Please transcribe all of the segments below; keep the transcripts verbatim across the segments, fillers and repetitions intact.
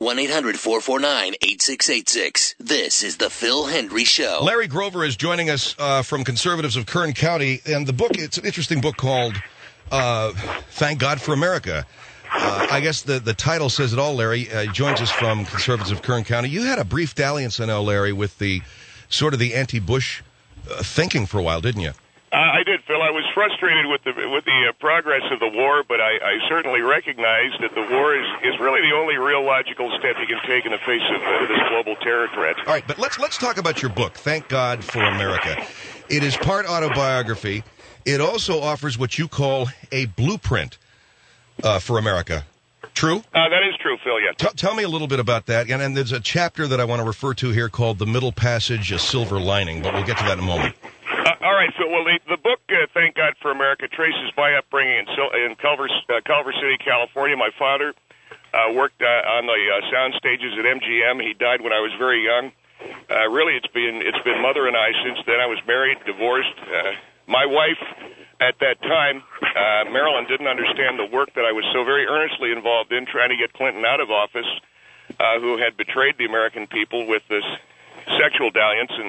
one eight hundred four four nine eight six eight six. This is the Phil Hendry Show. Larry Grover is joining us uh, from Conservatives of Kern County, and the book, it's an interesting book called uh, Thank God for America. Uh, I guess the, the title says it all, Larry. Uh, joins us from Conservatives of Kern County. You had a brief dalliance, I know, Larry, with the sort of the anti-Bush uh, thinking for a while, didn't you? Uh, I did, Phil. I was frustrated with the with the uh, progress of the war, but I, I certainly recognize that the war is, is really the only real logical step you can take in the face of uh, this global terror threat. All right, but let's let's talk about your book, Thank God for America. It is part autobiography. It also offers what you call a blueprint uh, for America. True? Uh, that is true, Phil, yes. T- tell me a little bit about that. And, and there's a chapter that I want to refer to here called The Middle Passage, A Silver Lining, but we'll get to that in a moment. Uh, all right, Phil. Well, the, the book, uh, Thank God for America, traces my upbringing in, Sil- in Culver, uh, Culver City, California. My father uh, worked uh, on the uh, sound stages at M G M. He died when I was very young. Uh, really, it's been it's been Mother and I since then. I was married, divorced. Uh, my wife, at that time, uh, Marilyn, didn't understand the work that I was so very earnestly involved in, trying to get Clinton out of office, uh, who had betrayed the American people with this sexual dalliance. And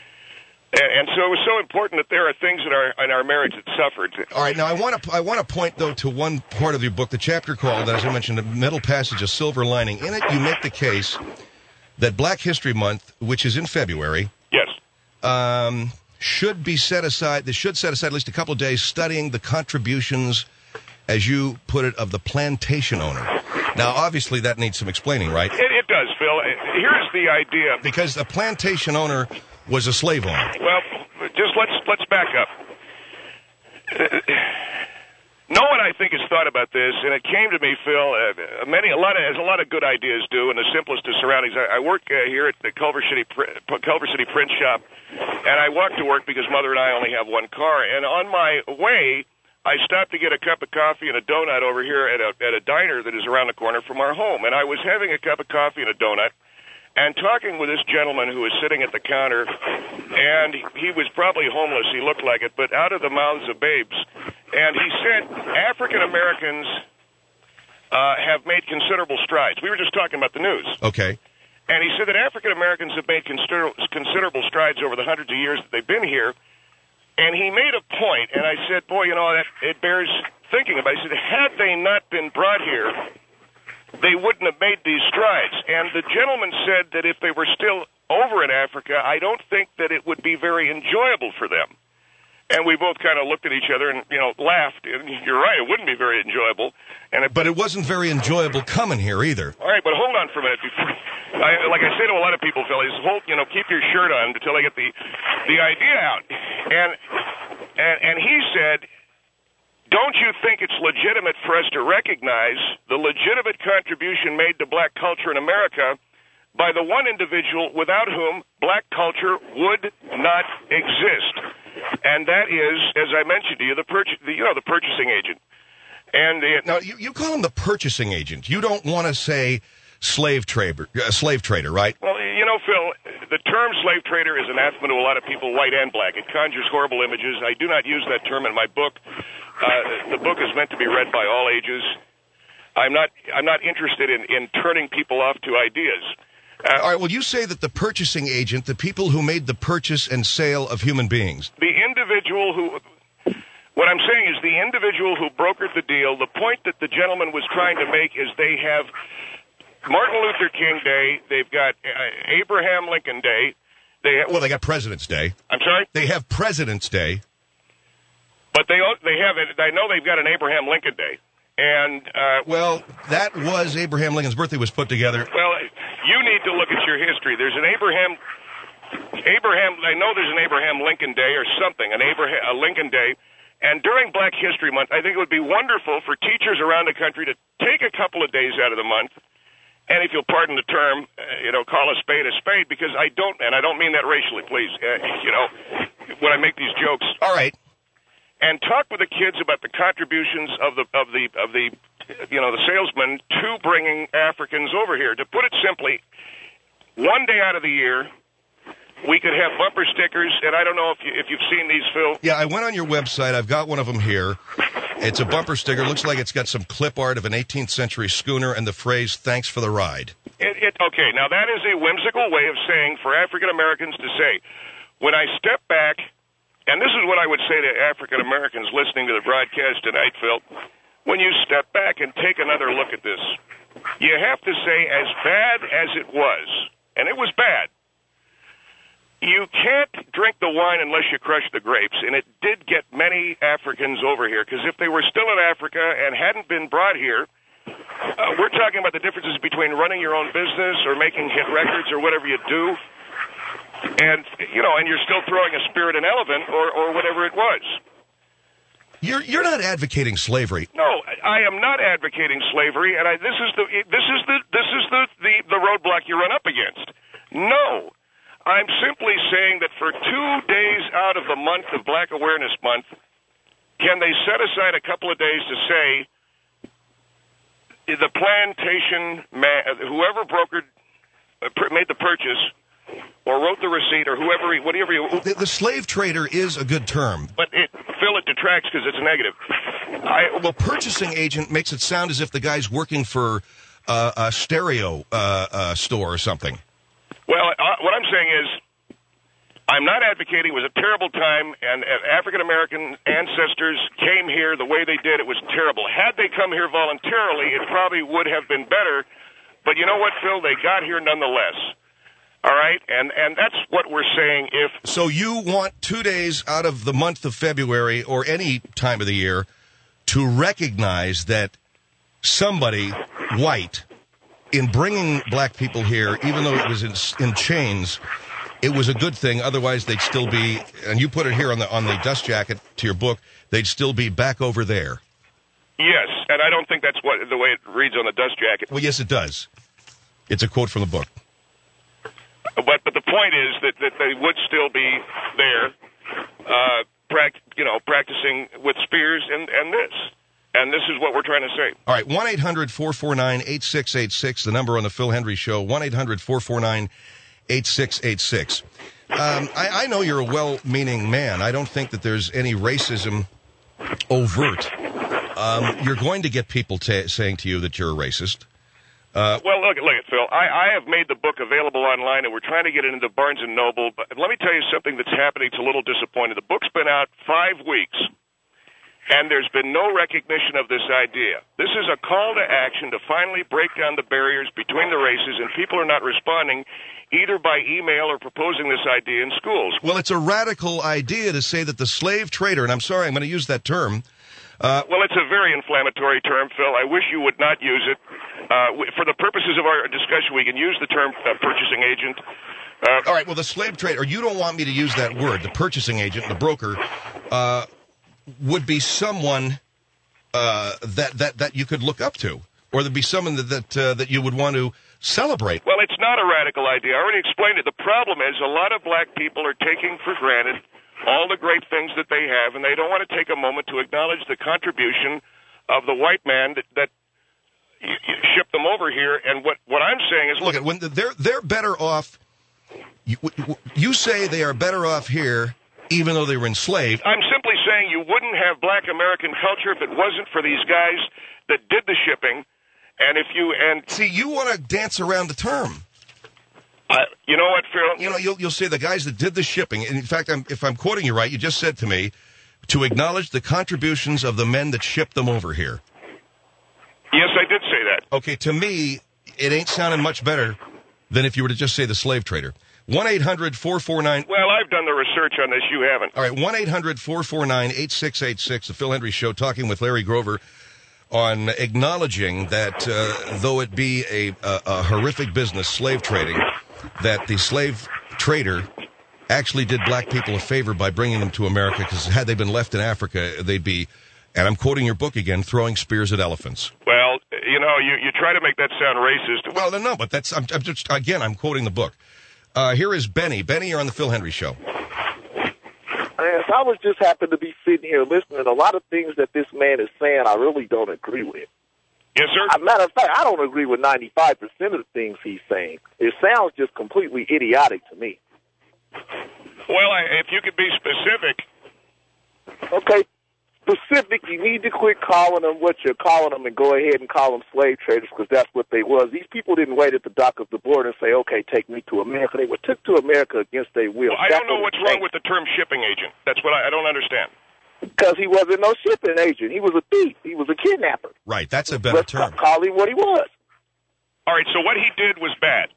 And so it was so important that there are things in our in our marriage that suffered. All right, now I want to I want to point though to one part of your book, the chapter called, as I mentioned, The Middle Passage, A Silver Lining. In it, you make the case that Black History Month, which is in February, yes, um, should be set aside. They should set aside at least a couple of days studying the contributions, as you put it, of the plantation owner. Now, obviously, that needs some explaining, right? It, it does, Phil. Here's the idea. Because the plantation owner was a slave owner. Well, just let's let's back up. Uh, no one, I think, has thought about this, and it came to me, Phil. Uh, many, a lot of, as a lot of good ideas do, in the simplest of surroundings. I, I work uh, here at the Culver City Culver City Print Shop, and I walk to work because Mother and I only have one car. And on my way, I stopped to get a cup of coffee and a donut over here at a at a diner that is around the corner from our home. And I was having a cup of coffee and a donut, and talking with this gentleman who was sitting at the counter, and he was probably homeless, he looked like it, but out of the mouths of babes. And he said, African Americans uh, have made considerable strides. We were just talking about the news. Okay. And he said that African Americans have made consider- considerable strides over the hundreds of years that they've been here. And he made a point, and I said, boy, you know, that it bears thinking about. He said, had they not been brought here, they wouldn't have made these strides. And the gentleman said that if they were still over in Africa, I don't think that it would be very enjoyable for them. And we both kind of looked at each other and, you know, laughed. And you're right, it wouldn't be very enjoyable. And it, but it wasn't very enjoyable coming here either. All right, but hold on for a minute. Before, I, like I say to a lot of people, Phil, is hold, you know, keep your shirt on until I get the the idea out. And and and he said, don't you think it's legitimate for us to recognize the legitimate contribution made to black culture in America by the one individual without whom black culture would not exist? And that is, as I mentioned to you, the, purch- the you know the purchasing agent. And it, now you, you call him the purchasing agent. You don't want to say slave trader, uh, slave trader, right? Well, you know, Phil, the term slave trader is anathema to a lot of people, white and black. It conjures horrible images. I do not use that term in my book. Uh, the book is meant to be read by all ages. I'm not. I'm not interested in, in turning people off to ideas. Uh, all right, well, you say that the purchasing agent, the people who made the purchase and sale of human beings. The individual who, what I'm saying is the individual who brokered the deal, the point that the gentleman was trying to make is they have Martin Luther King Day, they've got uh, Abraham Lincoln Day. They have, well, they got President's Day. I'm sorry? They have President's Day. But they they have it, I know they've got an Abraham Lincoln Day. And, uh, well, that was Abraham Lincoln's birthday was put together. Well, you need to look at your history. There's an Abraham, Abraham, I know there's an Abraham Lincoln Day or something, an Abraham, a Lincoln Day. And during Black History Month, I think it would be wonderful for teachers around the country to take a couple of days out of the month, and if you'll pardon the term, uh, you know, call a spade a spade, because I don't, and I don't mean that racially, please, uh, you know, when I make these jokes. All right. And talk with the kids about the contributions of the of the of the you know the salesmen to bringing Africans over here. To put it simply, one day out of the year, we could have bumper stickers, and I don't know if, you, if you've seen these, Phil. Yeah, I went on your website. I've got one of them here. It's a bumper sticker. Looks like it's got some clip art of an eighteenth century schooner and the phrase, "Thanks for the ride." It, it, okay, now that is a whimsical way of saying for African Americans to say, when I step back, and this is what I would say to African Americans listening to the broadcast tonight, Phil, when you step back and take another look at this, you have to say, as bad as it was, and it was bad, you can't drink the wine unless you crush the grapes, and it did get many Africans over here, because if they were still in Africa and hadn't been brought here, uh, we're talking about the differences between running your own business or making hit records or whatever you do, and, you know, and you're still throwing a spear at an elephant or, or whatever it was. You're you're not advocating slavery. No, I am not advocating slavery, and I, this is the this is the this is the, the, the roadblock you run up against. No. I'm simply saying that for two days out of the month of Black Awareness Month, can they set aside a couple of days to say the plantation man, whoever brokered, made the purchase, or wrote the receipt, or whoever, whatever you... The, the slave trader is a good term. But it, Phil, it detracts because it's negative. I, well, purchasing agent makes it sound as if the guy's working for uh, a stereo uh, uh, store or something. Well, uh, what I'm saying is, I'm not advocating. It was a terrible time, and uh, African-American ancestors came here the way they did. It was terrible. Had they come here voluntarily, it probably would have been better. But you know what, Phil? They got here nonetheless. All right? And, and that's what we're saying. If So you want two days out of the month of February or any time of the year to recognize that somebody white, in bringing black people here, even though it was in, in chains, it was a good thing. Otherwise, they'd still be, and you put it here on the on the dust jacket to your book, they'd still be back over there. Yes, and I don't think that's what the way it reads on the dust jacket. Well, yes, it does. It's a quote from the book. But but the point is that, that they would still be there, uh, pract- you know, practicing with spears and, and this. And this is what we're trying to say. All right, one eight hundred four four nine eight six eight six, the number on the Phil Hendrie Show, one eight hundred four four nine eight six eight six. Um, I, I know you're a well-meaning man. I don't think that there's any racism overt. Um, you're going to get people t- saying to you that you're a racist. Uh, well, look, look, Phil, I, I have made the book available online, and we're trying to get it into Barnes and Noble. But let me tell you something that's happening. It's a little disappointing. The book's been out five weeks. And there's been no recognition of this idea. This is a call to action to finally break down the barriers between the races, and people are not responding either by email or proposing this idea in schools. Well, it's a radical idea to say that the slave trader, and I'm sorry, I'm going to use that term. Uh, well, it's a very inflammatory term, Phil. I wish you would not use it. Uh, for the purposes of our discussion, we can use the term uh, purchasing agent. Uh, All right, well, the slave trader, you don't want me to use that word, the purchasing agent, the broker, uh, would be someone uh, that, that, that you could look up to, or there'd be someone that that, uh, that you would want to celebrate. Well, it's not a radical idea. I already explained it. The problem is a lot of black people are taking for granted all the great things that they have, and they don't want to take a moment to acknowledge the contribution of the white man that, that you, you shipped them over here. And what, what I'm saying is, look, at when they're they're better off. You, you say they are better off here, even though they were enslaved. I'm simply saying you wouldn't have black American culture if it wasn't for these guys that did the shipping. And if you and see, you want to dance around the term. Uh, you know what, Phil? You know, you'll you'll say the guys that did the shipping. And in fact, I'm, if I'm quoting you right, you just said to me to acknowledge the contributions of the men that shipped them over here. Yes, I did say that. Okay, to me, it ain't sounding much better than if you were to just say the slave trader. one eight hundred four four nine Well, I've done the research on this. You haven't. All right, one eight hundred four four nine eight six eight six, the Phil Hendrie Show, talking with Larry Grover on acknowledging that uh, though it be a, a, a horrific business, slave trading, that the slave trader actually did black people a favor by bringing them to America, because had they been left in Africa, they'd be, and I'm quoting your book again, throwing spears at elephants. Well, you know, you, you try to make that sound racist. Well, no, but that's, I'm, I'm just, again, I'm quoting the book. Uh, here is Benny. Benny, you're on the Phil Hendrie Show. Yes, I was just happen to be sitting here listening. A lot of things that this man is saying, I really don't agree with. Yes, sir. As a matter of fact, I don't agree with ninety-five percent of the things he's saying. It sounds just completely idiotic to me. Well, I, if you could be specific. Okay, specific, you need to quit calling them what you're calling them and go ahead and call them slave traders because that's what they was. These people didn't wait at the dock of the border and say, okay, take me to America. They were took to America against their will. Well, I that's don't know what what's wrong with the term shipping agent. That's what I, I don't understand. Because he wasn't no shipping agent. He was a thief. He was a kidnapper. Right, that's a better Let's term. call him what he was. All right, so what he did was bad.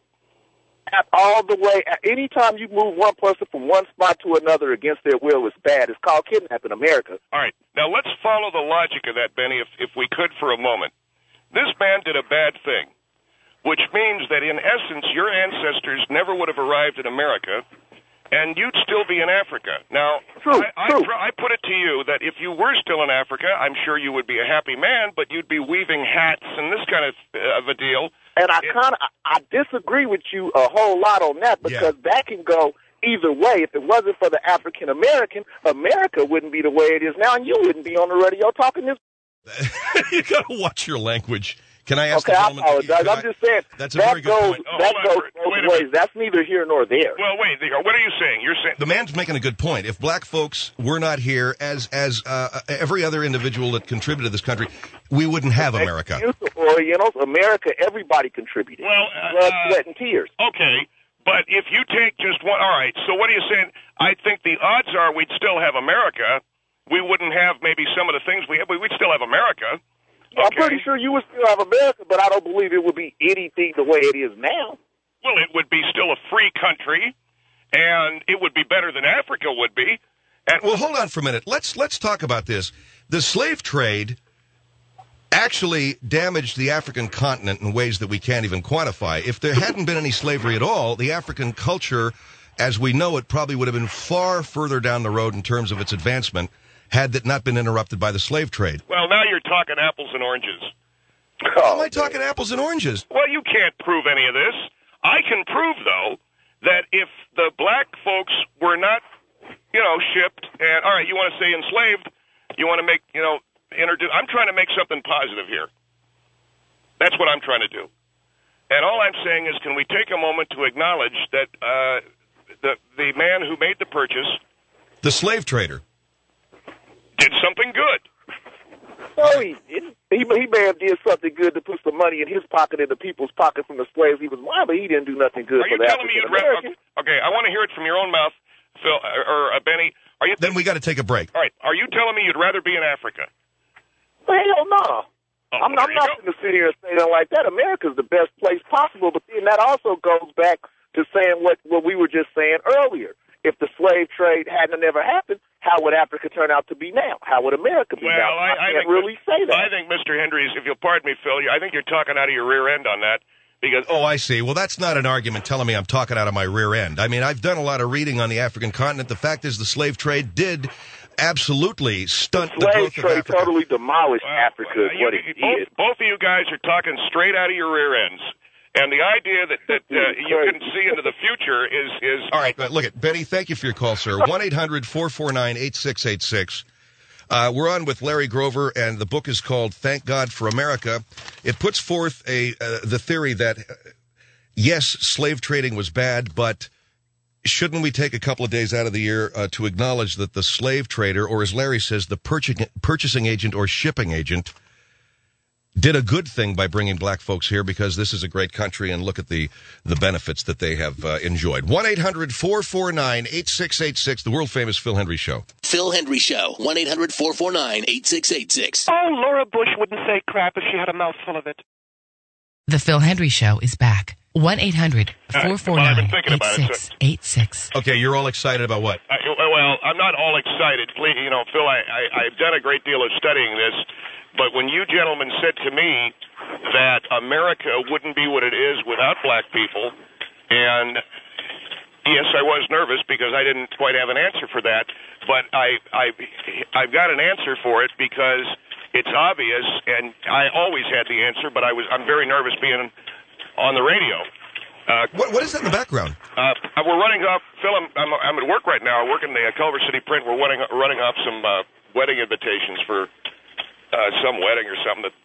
All the way, anytime you move one person from one spot to another against their will is bad. It's called kidnapping America. All right, now let's follow the logic of that, Benny, if, if we could for a moment. This man did a bad thing, which means that in essence your ancestors never would have arrived in America, and you'd still be in Africa. Now, true, I, true. I, I put it to you that if you were still in Africa, I'm sure you would be a happy man, but you'd be weaving hats and this kind of, uh, of a deal. And I kind of I disagree with you a whole lot on that because yeah. that can go either way. If it wasn't for the African American, America wouldn't be the way it is now, and you wouldn't be on the radio talking this. You got to watch your language. Can I ask okay, the I gentleman? apologize. I'm I, just saying that's a that very good goes, point. Oh, that hold goes on, both wait a ways. minute. That's neither here nor there. Well, wait. What are you saying? You're saying the man's making a good point. If black folks were not here, as as uh, every other individual that contributed to this country, we wouldn't have America. Orientals, America, everybody contributed. Well, uh, blood, uh, sweat, and tears. Okay, but if you take just one, all right. So what are you saying? I think the odds are we'd still have America. We wouldn't have maybe some of the things we have, but we'd still have America. Okay. I'm pretty Okay. sure you would still have America, but I don't believe it would be anything the way it is now. Well, it would be still a free country, and it would be better than Africa would be. And Well, hold on for a minute. Let's let's talk about this. The slave trade actually damaged the African continent in ways that we can't even quantify. If there hadn't been any slavery at all, the African culture, as we know it, probably would have been far further down the road in terms of its advancement had that not been interrupted by the slave trade. well, now you're talking apples and oranges. How am I talking apples and oranges? Well, you can't prove any of this. I can prove, though, that if the black folks were not, you know, shipped, and, all right, you want to say enslaved, you want to make, you know, introduce, I'm trying to make something positive here. That's what I'm trying to do. And all I'm saying is, can we take a moment to acknowledge that uh, the the man who made the purchase The slave trader. did something good? No, he didn't. He, he may have did something good to put some money in his pocket and the people's pocket from the slaves he was buying, but he didn't do nothing good Are for you the telling me African you'd rather? American. Okay, I want to hear it from your own mouth, Phil or uh, Benny. Are you? Then we got to take a break. All right. Are you telling me you'd rather be in Africa? Hell no. Oh, I'm, there I'm you not go. going to sit here and say that like that. America's the best place possible, but then that also goes back to saying what, what we were just saying earlier. If the slave trade hadn't never happened, how would Africa turn out to be now? How would America be Well, now? I, I can't think really say that. I think Mister Hendry's, if you'll pardon me, Phil, I think you're talking out of your rear end on that because Oh, I see. Well, that's not an argument telling me I'm talking out of my rear end. I mean, I've done a lot of reading on the African continent. The fact is the slave trade did absolutely stunt the, slave growth of trade Africa. totally demolished Well, Africa is you- what it you- did. both, both of you guys are talking straight out of your rear ends. And the idea that, that uh, you can see into the future is... is All right, but look at Benny. Thank you for your call, sir. one eight hundred four four nine eight six eight six. Uh, we're on with Larry Grover, and the book is called "Thank God for America." It puts forth a uh, the theory that uh, yes, slave trading was bad, but shouldn't we take a couple of days out of the year uh, to acknowledge that the slave trader, or as Larry says, the purchasing purchasing agent or shipping agent, did a good thing by bringing black folks here because this is a great country and look at the, the benefits that they have uh, enjoyed. one eight hundred four four nine eight six eight six, the world-famous Phil Hendry Show. Phil Hendry Show, one eight hundred four four nine eight six eight six. Oh, Laura Bush wouldn't say crap if she had a mouthful of it. The Phil Hendry Show is back. one eight hundred four four Well, I've nine been thinking eight about it, six eight six. Okay, you're all excited about what? I, well, I'm not all excited. Please, you know, Phil, I, I, I've done a great deal of studying this, but when you gentlemen said to me that America wouldn't be what it is without black people, and yes, I was nervous because I didn't quite have an answer for that, but I, I, I've got an answer for it because it's obvious, and I always had the answer, but I was, I'm very nervous being on the radio. Uh, What, what is that in the background? uh, we're running off, Phil, I'm, I'm, I'm at work right now. I work in the uh, Culver City Print. We're running, running off some uh, wedding invitations for uh, some wedding or something that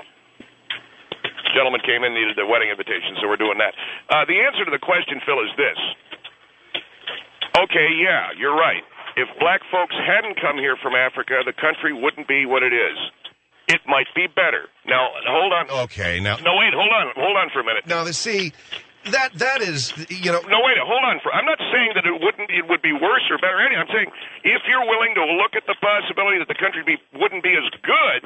gentleman came in, needed a wedding invitation, so we're doing that. Uh, the answer to the question, Phil, is this. Okay, yeah, you're right. If black folks hadn't come here from Africa, the country wouldn't be what it is. It might be better. Now, hold on. Okay, now. No, wait, hold on. Hold on for a minute. Now, see, that that is, you know. No, wait, hold on. For I'm not saying that it wouldn't, it would be worse or better. Anything. I'm saying if you're willing to look at the possibility that the country be, wouldn't be as good,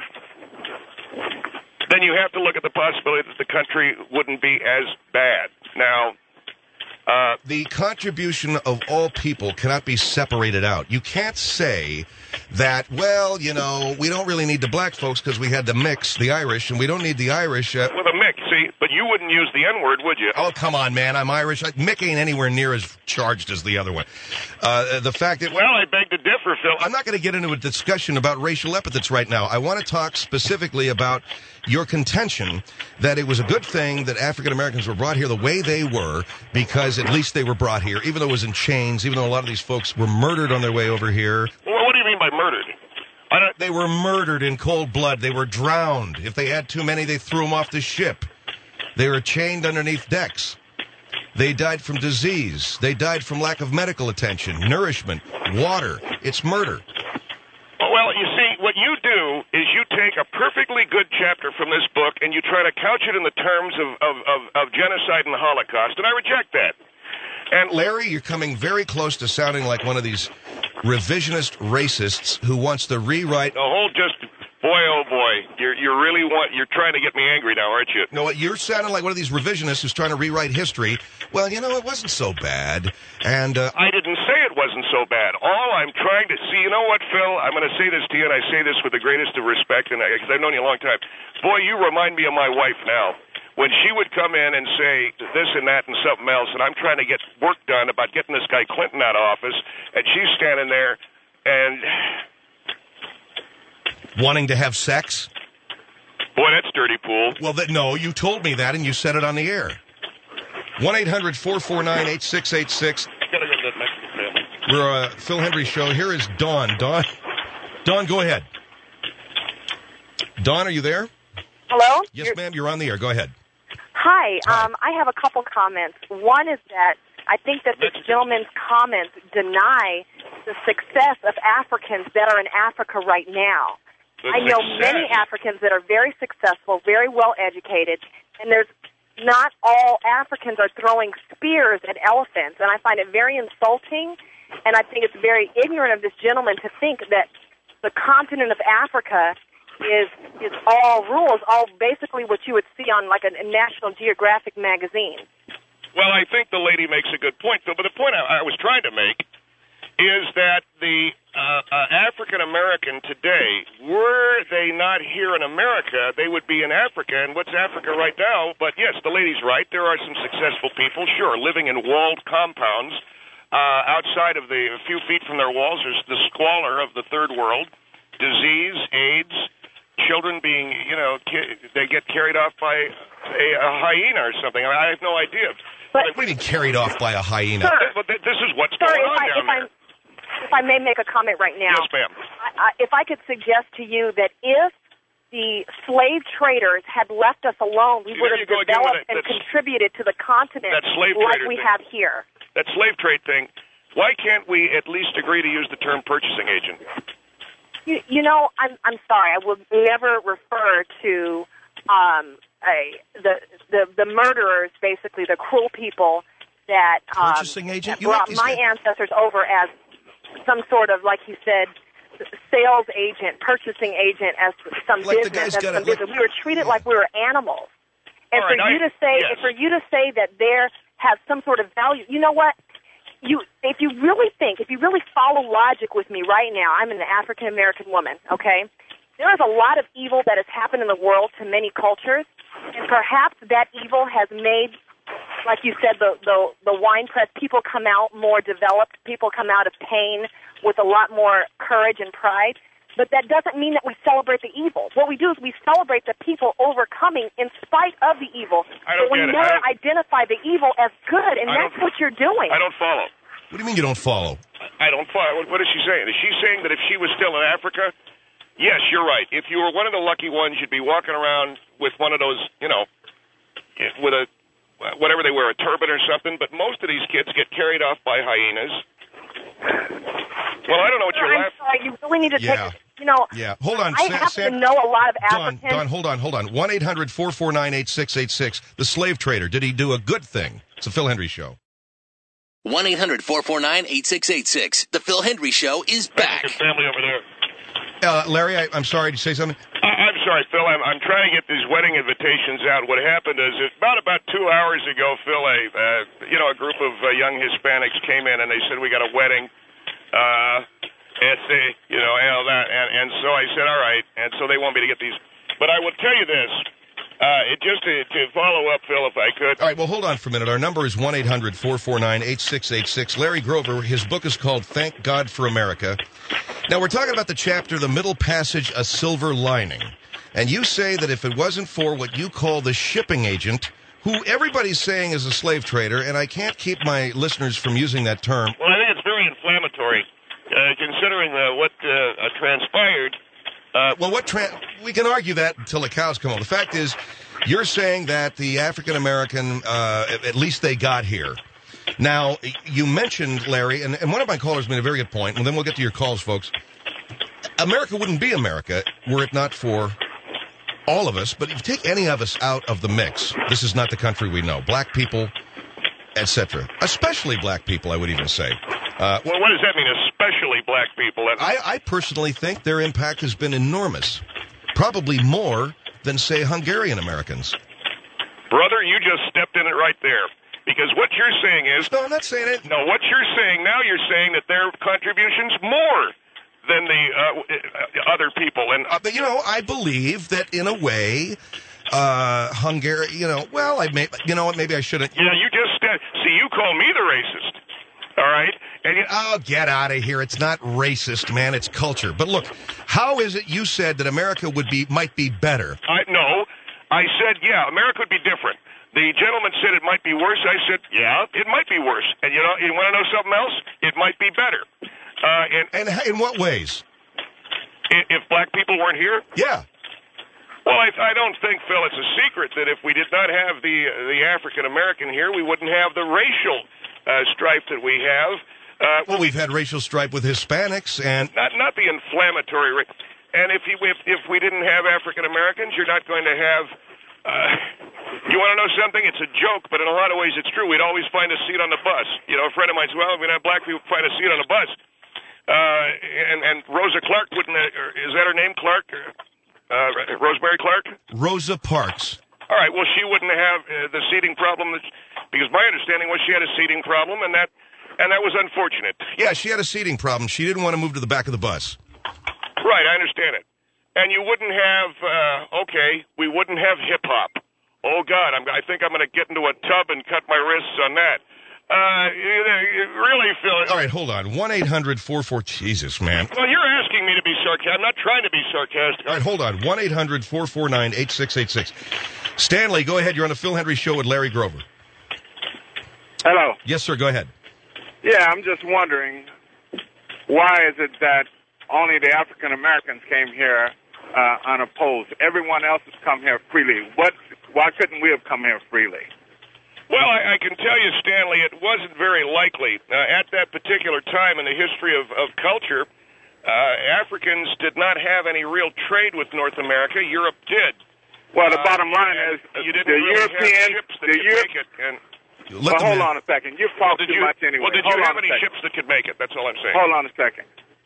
then you have to look at the possibility that the country wouldn't be as bad. Now, uh, the contribution of all people cannot be separated out. You can't say that, well, you know, we don't really need the black folks because we had the mix, the Irish, and we don't need the Irish. Uh, well, the mix, see, but you wouldn't use the N-word, would you? Oh, come on, man. I'm Irish. I, Mick ain't anywhere near as charged as the other one. Uh, the fact that... Well, I beg to differ, Phil. I'm not going to get into a discussion about racial epithets right now. I want to talk specifically about your contention that it was a good thing that African Americans were brought here the way they were because at least they were brought here, even though it was in chains, even though a lot of these folks were murdered on their way over here. Well, what do you mean by murdered? I don't... They were murdered in cold blood. They were drowned. If they had too many, they threw them off the ship. They were chained underneath decks. They died from disease. They died from lack of medical attention, nourishment, water. It's murder. Well, you see, what you do is you take a perfectly good chapter from this book and you try to couch it in the terms of, of, of, of genocide and the Holocaust, and I reject that. And Larry, you're coming very close to sounding like one of these revisionist racists who wants to rewrite... The whole just... Boy, oh boy, you're you really want you're trying to get me angry now, aren't you? No, you're sounding like one of these revisionists who's trying to rewrite history. Well, you know, it wasn't so bad, and uh, I didn't say it wasn't so bad. All I'm trying to see, you know what, Phil? I'm going to say this to you, and I say this with the greatest of respect, and because I've known you a long time. Boy, you remind me of my wife now. When she would come in and say this and that and something else, and I'm trying to get work done about getting this guy Clinton out of office, and she's standing there and. Wanting to have sex? Boy, that's dirty pool. Well, that, no, you told me that, and you said it on the air. one eight hundred four four nine eight six eight six. Gotta go to that Mexican family. We're a Phil Hendrie show. Here is Dawn. Dawn, Dawn, go ahead. Dawn, are you there? Hello? Yes, You're... ma'am, you're on the air. Go ahead. Hi. Hi. Um, I have a couple comments. One is that I think that this gentleman's comments deny the success of Africans that are in Africa right now. The I know success. many Africans that are very successful, very well educated, and there's not all Africans are throwing spears at elephants, and I find it very insulting, and I think it's very ignorant of this gentleman to think that the continent of Africa is is all rules, all basically what you would see on like a, a National Geographic magazine. Well, I think the lady makes a good point, Phil, but the point I, I was trying to make is that the uh, uh, African American today, were they not here in America, they would be in Africa. And what's Africa right now? But yes, the lady's right. There are some successful people, sure, living in walled compounds. Uh, outside of the a few feet from their walls, there's the squalor of the third world, disease, AIDS, children being, you know, ki- they get carried off by a, a hyena or something. I, mean, I have no idea. But, What do you mean carried off by a hyena? Sir, But th- this is what's sir, going if on I, down if there. I if I may make a comment right now, Yes, ma'am. I, I, if I could suggest to you that if the slave traders had left us alone, we See, would there have you go again with developed it. and That's- contributed to the continent That slave like trader we thing. have here. That slave trade thing, why can't we at least agree to use the term purchasing agent? You, you know, I'm I'm sorry. I will never refer to um, a, the the the murderers, basically the cruel people that, um, Purchasing agent? that You brought like- my ancestors over as some sort of, like he said, sales agent, purchasing agent, as some Like the business. guy's As got some a- like- business. We were treated like we were animals. And All for right, you I- to say, yes. for you to say that there has some sort of value, you know what? You, if you really think, if you really follow logic with me right now, I'm an African American woman, okay? There is a lot of evil that has happened in the world to many cultures, and perhaps that evil has made, like you said, the, the, the wine press, people come out more developed, people come out of pain with a lot more courage and pride. But that doesn't mean that we celebrate the evil. What we do is we celebrate the people overcoming in spite of the evil. I don't but we get it. never I don't- identify the evil as good, and I that's don't- what you're doing. I don't follow. What do you mean you don't follow? I don't follow. What, what is she saying? Is she saying that if she was still in Africa, yes, you're right. If you were one of the lucky ones, you'd be walking around with one of those, you know, with a, whatever they wear, a turban or something. But most of these kids get carried off by hyenas, Well, I don't know what you're I'm laughing. sorry. You really need to Yeah. take. You know. Yeah. Hold on. I Sam, happen Sam, to know a lot of Don, Africans. Don, hold on, hold on, hold on. one eight hundred four four nine eight six eight six. The slave trader. Did he do a good thing? It's the Phil Hendry Show. one eight hundred four four nine eight six eight six. The Phil Hendry Show is back. Your family over there. Uh, Larry, I, I'm sorry to say something. Uh, I'm sorry, Phil. I'm, I'm trying to get these wedding invitations out. What happened is, it, about about two hours ago, Phil, a uh, you know a group of uh, young Hispanics came in and they said we got a wedding. Uh, and say, you know, and all that, and, and so I said, all right, and so they want me to get these. But I will tell you this. Uh, it just to, to follow up, Phil, if I could. All right, well, hold on for a minute. Our number is one eight hundred four four nine eight six eight six. Larry Grover, his book is called Thank God for America. Now, we're talking about the chapter, The Middle Passage, A Silver Lining. And you say that if it wasn't for what you call the shipping agent, who everybody's saying is a slave trader, and I can't keep my listeners from using that term. Well, I think it's very inflammatory, uh, considering uh, what uh, uh, transpired. Uh, well, what tra- we can argue that until the cows come home. The fact is, you're saying that the African American, uh, at least they got here. Now, you mentioned, Larry, and, and one of my callers made a very good point, and then we'll get to your calls, folks. America wouldn't be America were it not for all of us, but if you take any of us out of the mix, this is not the country we know. Black people, et cetera. Especially black people, I would even say. Uh, well, what does that mean, especially black people? I, I personally think their impact has been enormous. Probably more than, say, Hungarian Americans. Brother, you just stepped in it right there. Because what you're saying is... No, I'm not saying it. No, what you're saying now, you're saying that their contribution's more than the uh, other people. And uh, But, you know, I believe that, in a way, uh, Hungary, you know, well, I may, you know what, maybe I shouldn't. Yeah, you just... Uh, see, you call me the racist. All right? And you, oh, get out of here. It's not racist, man. It's culture. But look, how is it you said that America would be might be better? I No, I said, yeah, America would be different. The gentleman said it might be worse. I said, yeah, it might be worse. And you know, you want to know something else? It might be better. Uh, and, and in what ways? If black people weren't here? Yeah. Well, I, I don't think, Phil, it's a secret that if we did not have the the African American here, we wouldn't have the racial uh, strife that we have. Uh, well, we've had racial strife with Hispanics and not not the inflammatory. Ra- and if you if if we didn't have African Americans, you're not going to have. Uh, you want to know something? It's a joke, but in a lot of ways it's true. We'd always find a seat on the bus. You know, a friend of mine said, well, if we didn't have black people, find a seat on the bus. Uh, and, and Rosa Clark wouldn't, uh, is that her name, Clark? Uh, Rosemary Clark? Rosa Parks. All right, well, she wouldn't have uh, the seating problem, that, because my understanding was she had a seating problem, and that and that was unfortunate. Yeah, she had a seating problem. She didn't want to move to the back of the bus. Right, I understand it. And you wouldn't have, uh, okay, we wouldn't have hip-hop. Oh, God, I'm, I think I'm going to get into a tub and cut my wrists on that. Uh, you, you really, Phil... All right, hold on. one eight hundred four four... Jesus, man. Well, you're asking me to be sarcastic. I'm not trying to be sarcastic. All right, hold on. one eight hundred four four nine eight six eight six. Stanley, go ahead. You're on the Phil Hendry Show with Larry Grover. Hello. Yes, sir. Go ahead. Yeah, I'm just wondering, why is it that only the African Americans came here uh, unopposed? Everyone else has come here freely. What? Why couldn't we have come here freely? Well, I, I can tell you, Stanley, it wasn't very likely. Uh, at that particular time in the history of, of culture, uh, Africans did not have any real trade with North America. Europe did. Well, the uh, bottom line is you didn't the really European, have ships that the could Europe, make it. And, well, hold on a second. You talk well, too you, much anyway. Well, did hold you on have any ships that could make it? That's all I'm saying. Hold on a second.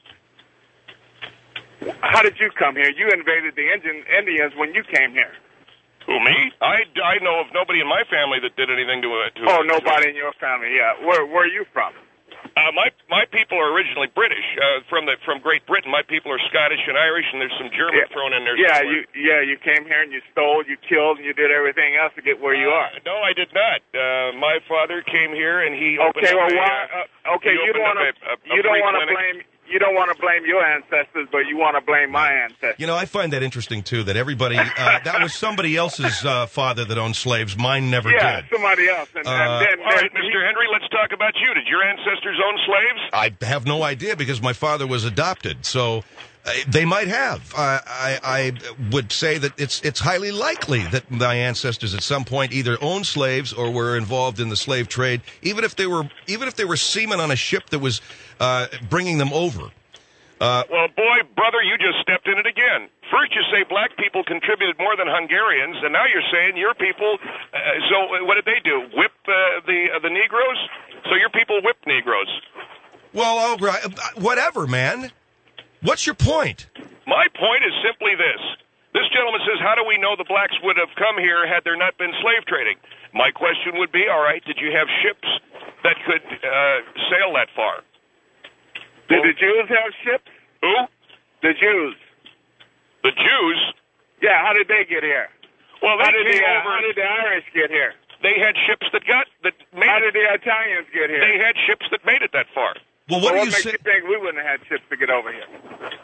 How did you come here? You invaded the Indian, Indians when you came here. Who, me? I, I know of nobody in my family that did anything to it. Oh, nobody in your family, yeah. Where, where are you from? Uh, my my people are originally British, uh, from the from Great Britain. My people are Scottish and Irish, and there's some German yeah. thrown in there. Yeah, somewhere. you yeah you came here and you stole, you killed, and you did everything else to get where you uh, are. No, I did not. Uh, my father came here and he opened okay, up well, a, why, uh, okay, you don't want to you don't want to blame you don't want to blame your ancestors, but you want to blame my ancestors. You know, I find that interesting too. That everybody uh, that was somebody else's uh, father that owned slaves. Mine never yeah, did. Yeah, somebody else. And, uh, and then, all right, Mister Henry, let's talk about you. Did your ancestors own slaves? I have no idea because my father was adopted. So Uh, they might have. Uh, I, I would say that it's it's highly likely that my ancestors at some point either owned slaves or were involved in the slave trade, even if they were even if they were seamen on a ship that was uh, bringing them over. Uh, well, boy, brother, you just stepped in it again. First you say black people contributed more than Hungarians, and now you're saying your people. Uh, so what did they do? Whip uh, the uh, the Negroes? So your people whipped Negroes? Well, all right, whatever, man. What's your point? My point is simply this. This gentleman says, how do we know the blacks would have come here had there not been slave trading? My question would be, all right, did you have ships that could uh, sail that far? Did well, the Jews have ships? Who? The Jews. The Jews? Yeah, how did they get here? Well, they how did came the, uh, over. How did the Irish get here? They had ships that got that made How it. did the Italians get here? They had ships that made it that far. Well, what well, do you what say? makes you think we wouldn't have had ships to get over here?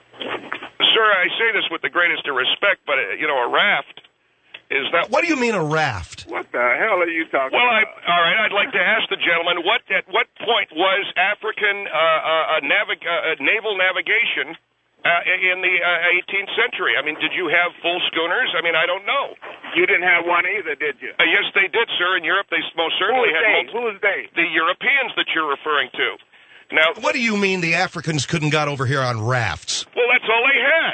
Sir, I say this with the greatest of respect, but, uh, you know, a raft is that... What do you mean a raft? What the hell are you talking well, about? Well, all right, I'd like to ask the gentleman, what at what point was African uh, uh, navig- uh, naval navigation uh, in the uh, eighteenth century? I mean, did you have full schooners? I mean, I don't know. You didn't have one either, did you? Uh, yes, they did, sir. In Europe, they most certainly Who had... they? Multiple, Who's they? The Europeans that you're referring to. Now, what do you mean the Africans couldn't got over here on rafts? Well, that's all they had.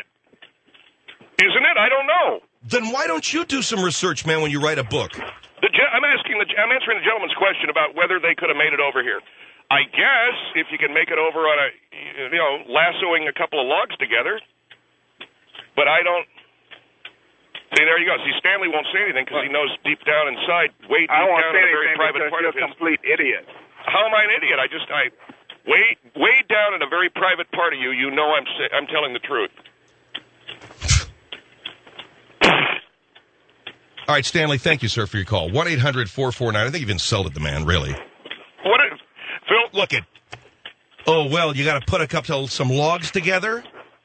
Isn't it? I don't know. Then why don't you do some research, man, when you write a book? The ge- I'm asking the I'm answering the gentleman's question about whether they could have made it over here. I guess if you can make it over on a, you know, lassoing a couple of logs together. But I don't. See, there you go. See, Stanley won't say anything because he knows deep down inside, way deep I won't down say in a very anything private because part you're of his. a complete idiot. How am I an idiot? I just I. Way, way down in a very private part of you, you know I'm I'm telling the truth. All right, Stanley, thank you, sir, for your call. one eight hundred four four nine. I think you've insulted the man, really. What if, Phil, look it. Oh, well, you got to put a couple, some logs together?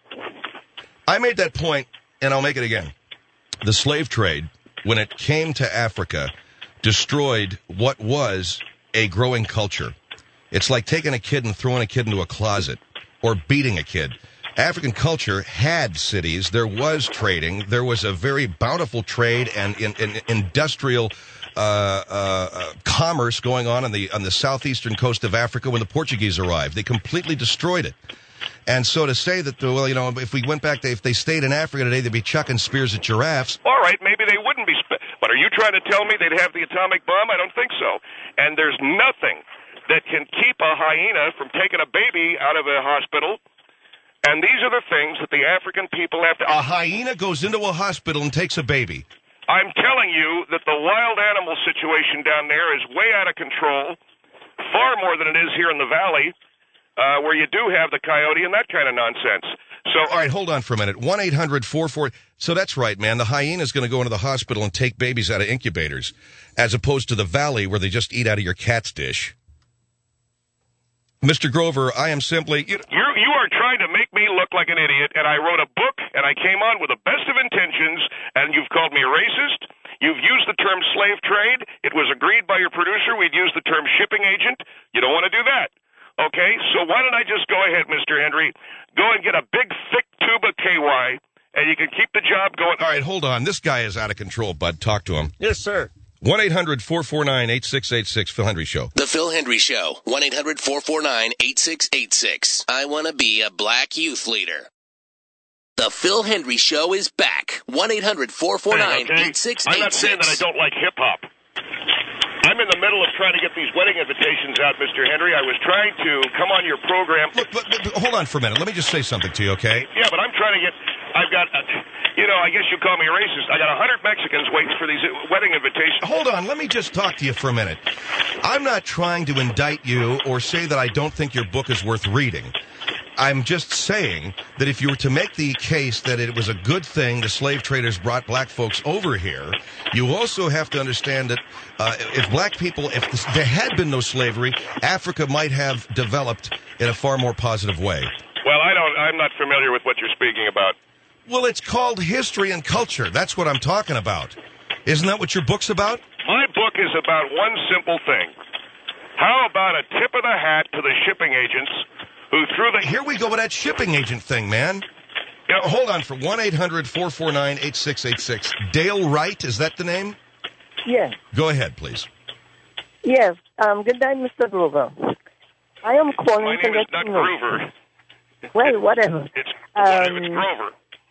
I made that point, and I'll make it again. The slave trade, when it came to Africa, destroyed what was a growing culture. It's like taking a kid and throwing a kid into a closet or beating a kid. African culture had cities. There was trading. There was a very bountiful trade and in, in, industrial uh, uh, uh, commerce going on on the on the southeastern coast of Africa when the Portuguese arrived. They completely destroyed it. And so to say that, well, you know, if we went back, to, if they stayed in Africa today, they'd be chucking spears at giraffes. All right, maybe they wouldn't be. Sp- but are you trying to tell me they'd have the atomic bomb? I don't think so. And there's nothing that can keep a hyena from taking a baby out of a hospital. And these are the things that the African people have to... A hyena goes into a hospital and takes a baby. I'm telling you that the wild animal situation down there is way out of control, far more than it is here in the valley, uh, where you do have the coyote and that kind of nonsense. So, all right, hold on for a minute. one eight hundred four four So that's right, man. The hyena's going to go into the hospital and take babies out of incubators, as opposed to the valley where they just eat out of your cat's dish. Mister Grover, I am simply... You, you're, you are trying to make me look like an idiot, and I wrote a book, and I came on with the best of intentions, and you've called me a racist. You've used the term slave trade. It was agreed by your producer we'd use the term shipping agent. You don't want to do that. Okay, so why don't I just go ahead, Mister Henry, go and get a big, thick tube of K Y, and you can keep the job going. All right, hold on. This guy is out of control, bud. Talk to him. Yes, sir. one eight hundred four four nine eight six eight six, Phil Hendry Show. The Phil Hendry Show, one eight hundred four four nine eight six eight six. I want to be a black youth leader. The Phil Hendry Show is back. one eight hundred four four nine eight six eight six. I'm not saying that I don't like hip-hop. I'm in the middle of trying to get these wedding invitations out, Mister Henry. I was trying to come on your program. Look, but, but, hold on for a minute. Let me just say something to you, okay? Yeah, but I'm trying to get... I've got... Uh, You know, I guess you call me a racist. I got a hundred Mexicans waiting for these wedding invitations. Hold on. Let me just talk to you for a minute. I'm not trying to indict you or say that I don't think your book is worth reading. I'm just saying that if you were to make the case that it was a good thing the slave traders brought black folks over here, you also have to understand that uh, if black people, if this, there had been no slavery, Africa might have developed in a far more positive way. Well, I don't, I'm not familiar with what you're speaking about. Well, it's called history and culture. That's what I'm talking about. Isn't that what your book's about? My book is about one simple thing. How about a tip of the hat to the shipping agents who threw the... Here we go with that shipping agent thing, man. Uh, hold on for one eight hundred four four nine eight six eight six. Dale Wright, is that the name? Yes. Go ahead, please. Yes. Um, good night, Mister Grover. I am calling My to name let is not you know. Groover. Well, whatever. It's, my name is Um, Grover.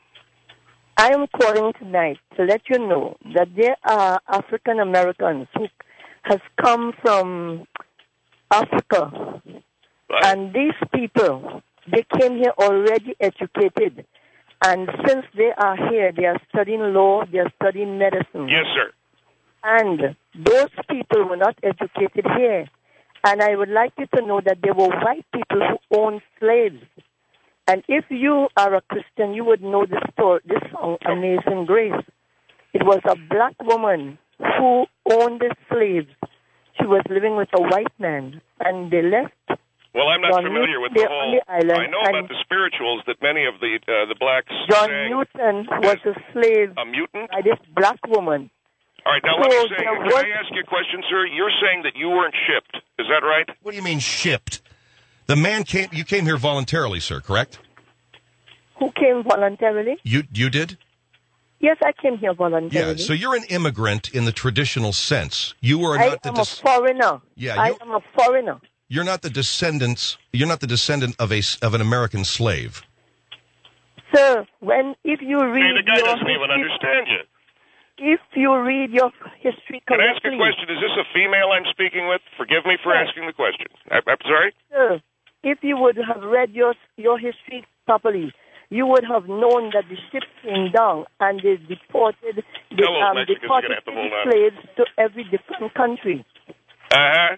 I am calling tonight to let you know that there are African Americans who has come from Africa, Right. and these people, they came here already educated, and since they are here, they are studying law, they are studying medicine. Yes, sir. And those people were not educated here. And I would like you to know that there were white people who owned slaves. And if you are a Christian, you would know this story, this song, Amazing Grace. It was a black woman who owned the slaves. She was living with a white man, and they left. Well, I'm not John familiar with Newton, the they're on whole. the island, I know and about the spirituals that many of the uh, the blacks John sang. Newton was a slave A mutant? by this black woman. All right, now So let me say, there can was- I ask you a question, sir? You're saying that you weren't shipped. Is that right? What do you mean shipped? The man came. You came here voluntarily, sir. Correct? Who came voluntarily? You you did? Yes, I came here voluntarily. Yeah. So you're an immigrant in the traditional sense. You are I not the. am Des- a foreigner. Yeah, I you- am a foreigner. you're not the descendants. You're not the descendant of a s- of an American slave. Sir, when if you See, read the guy your doesn't even history, understand you. if you read your history Can I ask correctly, a question? Is this a female I'm speaking with? Forgive me for Yes. asking the question. I, I'm sorry? sir, if you would have read your your history properly, you would have known that the ship came down and they deported the Tell those um, Mexicans deported you're gonna have to hold on. slaves to every different country. Uh-huh.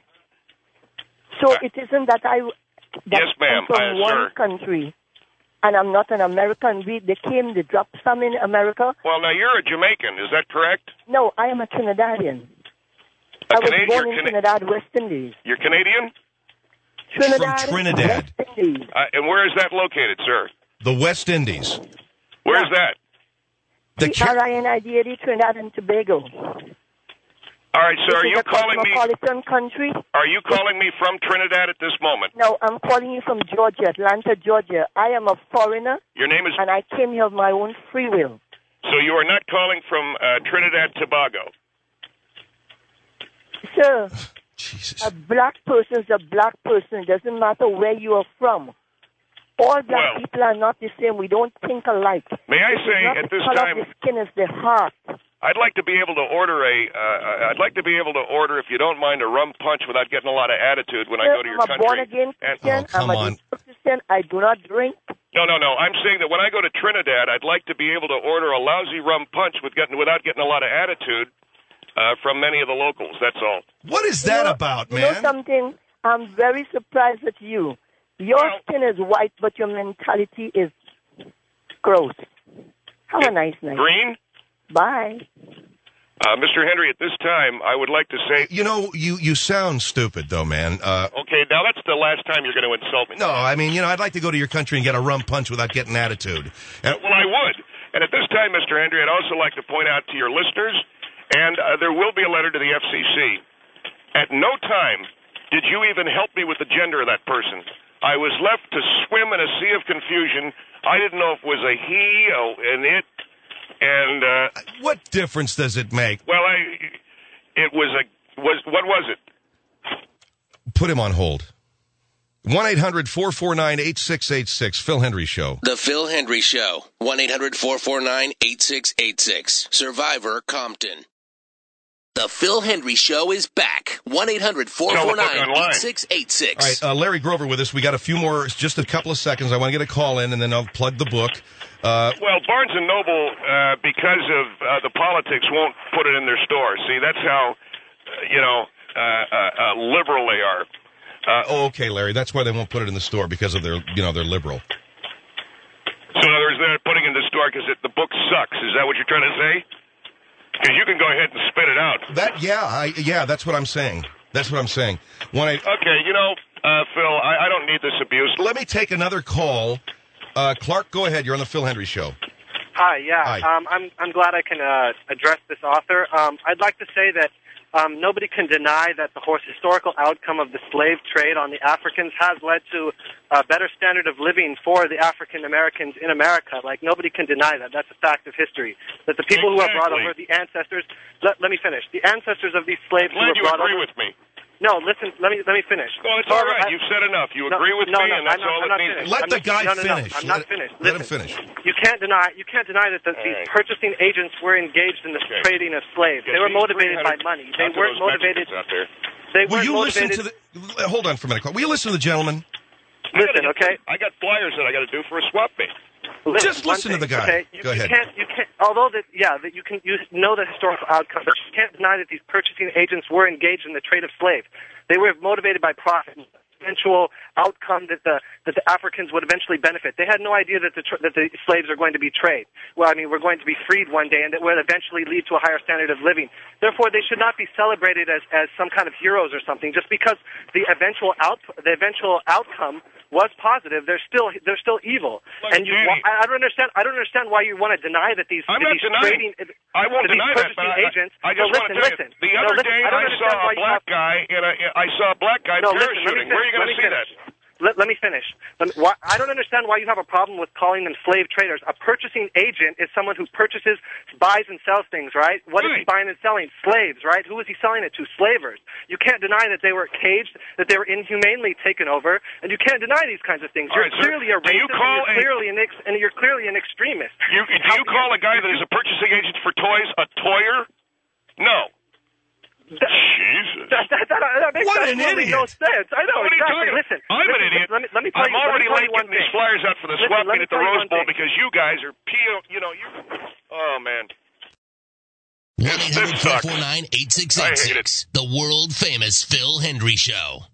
So Uh, it isn't that I that Yes, ma'am. come from Uh, one sir. country, and I'm not an American. We they came, they dropped some in America. Well, now you're a Jamaican. Is that correct? No, I am a Trinidadian. A I was Canadian- born you're in Cana- Trinidad, West Indies. You're Canadian? Trinidad, From Trinidad. West Indies. Uh, and where is that located, sir? The West Indies. Where's that? The T R I N I D A D, Trinidad and Tobago. All right, so This are is you a calling me? cosmopolitan country. Are you calling me from Trinidad at this moment? No, I'm calling you from Georgia, Atlanta, Georgia. I am a foreigner, Your name is. and I came here of my own free will. So you are not calling from uh, Trinidad Tobago. Sir, Jesus. a black person is a black person. It doesn't matter where you are from. All black Well- people are not the same. We don't think alike. May I It's say not at the this color time, of the skin, is the heart. I'd like to be able to order a. Uh, I'd like to be able to order, if you don't mind, a rum punch without getting a lot of attitude when I Sir, go to your I'm a country. born-again And- Christian. Oh, come I'm a on. devout Christian. I do not drink. no, no, no. I'm saying that when I go to Trinidad, I'd like to be able to order a lousy rum punch with getting without getting a lot of attitude uh, from many of the locals. That's all. What is You that know- about, you know man? something? I'm very surprised at you. Your Well- skin is white, but your mentality is gross. Have a nice night. Green, Bye. uh, Mister Henry. At this time, I would like to say. You know, you, you sound stupid, though, man. Uh, Okay, now that's the last time you're going to insult me. no, I mean, you know, I'd like to go to your country and get a rum punch without getting attitude. And, Well, I would. And at this time, Mister Henry, I'd also like to point out to your listeners, and uh, there will be a letter to the F C C. At no time did you even help me with the gender of that person. I was left to swim in a sea of confusion. I didn't know if it was a he or an it, and uh, what difference does it make? well, I it was a was what was it? Put him on hold. one eight hundred four four nine eight six eight six. Phil Hendry Show. The Phil Hendry Show. one eight hundred four four nine eight six eight six. Survivor Compton. The Phil Hendry Show is back. one eight hundred four four nine eight six eight six. All right, uh, Larry Grover with us. We got a few more, just a couple of seconds. I want to get a call in, and then I'll plug the book. Uh, Well, Barnes and Noble, uh, because of uh, the politics, won't put it in their store. See, that's how, uh, you know, uh, uh, uh, liberal they are. Uh, oh, okay, Larry. That's why they won't put it in the store, because of their, you know, they're liberal. So in other words, they're putting it in the store because the book sucks. Is that what you're trying to say? Because you can go ahead and spit it out. That, yeah, I, yeah, that's what I'm saying. That's what I'm saying. One eight. Okay, you know, uh, Phil, I, I don't need this abuse. Let me take another call. Uh, Clark, go ahead. You're on the Phil Hendry Show. Hi, yeah. Hi. Um, I'm I'm glad I can uh, address this author. Um, I'd like to say that Um, nobody can deny that the historical outcome of the slave trade on the Africans has led to a better standard of living for the African Americans in America. Like, nobody can deny that. That's a fact of history. That the people exactly. who have brought over the ancestors, let, let me finish, the ancestors of these slaves who were brought over... you agree with me. No, listen, let me let me finish. Well, it's all right. You've said enough. You no, agree with no, me, no, and that's I'm not, all I'm it not needs. finished. Let I'm the not, guy no, no, finish. No, I'm let not it, finished. Let Listen, him finish. You can't deny you can't deny that the, all these right. purchasing agents were engaged in the okay. trading of slaves. They were motivated by money. They weren't motivated. Out there. They Will weren't you motivated. listen to the? Hold on for a minute. Will you listen to the gentleman? Listen, okay. I got flyers that I got to do for a swap meet. Listen, Just listen thing, to the guy. Okay? You, Go ahead. You can't, you can't, although that, yeah, that you can you know the historical outcome, but you can't deny that these purchasing agents were engaged in the trade of slaves. They were motivated by profit. Eventual outcome that the that the Africans would eventually benefit. They had no idea that the tr- that the slaves are going to be traded. Well, I mean, we're going to be freed one day, and that will eventually lead to a higher standard of living. Therefore, they should not be celebrated as, as some kind of heroes or something. Just because the eventual out the eventual outcome was positive, they're still they're still evil. Look, and you, Danny, I, I don't understand. I don't understand why you want to deny that these, I'm that not these denying, trading. I won't that deny these that, but purchasing I, agents. I just no, want listen, to tell listen. you, the no, other listen, day I, I, saw a black have, guy, and I, I saw a black guy no, listen, parachuting. Where are you going to see finish. that? Let, let me finish. Let me, why, I don't understand why you have a problem with calling them slave traders. A purchasing agent is someone who purchases, buys, and sells things, right? What right. is he buying and selling? Slaves, right? Who is he selling it to? Slavers. You can't deny that they were caged, that they were inhumanely taken over, and you can't deny these kinds of things. All You're right, clearly sir, a racist, you call and, you're a, clearly an ex, and you're clearly an extremist. You, do you call a guy that is a purchasing agent for toys a toyer? No. That, Jesus. That, that, that, that makes what an absolutely idiot. no sense. I know, what exactly. Are you listen. I'm listen, an idiot. Let me, let me tell I'm you, already let me late tell you getting these flyers out for the listen, swap meet meet at the Rose Bowl thing. because you guys are, P O, you know, you, oh, man. one eight hundred four four nine eight six eight six. The world famous Phil Hendry Show.